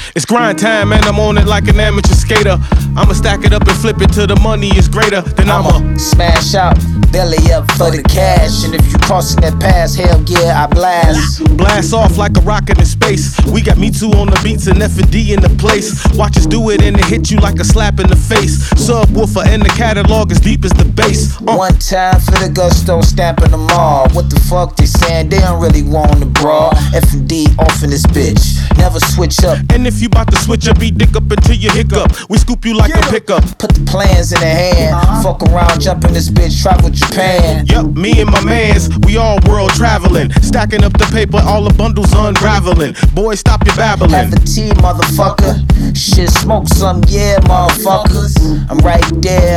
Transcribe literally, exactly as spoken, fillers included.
It's grind time and I'm on it like an amateur skater. I'ma stack it up and flip it till the money is greater. Then I'ma, I'ma smash out, belly up for the cash. And if you crossing that pass, hell yeah, I blast. Blast off like a rocket in space. We got Me Too on the beats and F and D in the place. Watch us do it and it hit you like a slap in the face. Subwoofer and the catalog as deep as the bass. Uh. One time for the gusto, stamping them all. What the fuck they saying? They don't really want the brawl. F and D off in this bitch, never switch up. And if you bout to switch up, eat dick up until you hiccup. We scoop you like yeah. a pickup. Put the plans in the hand. Uh-huh. Fuck around, jump in this bitch, travel Japan. Yup, me and my mans, we all world traveling. Stacking up the paper, all the bundles unraveling. Boy, stop your babbling. Have a tea, motherfucker. Shit, smoke some, yeah, motherfuckers. I'm right there.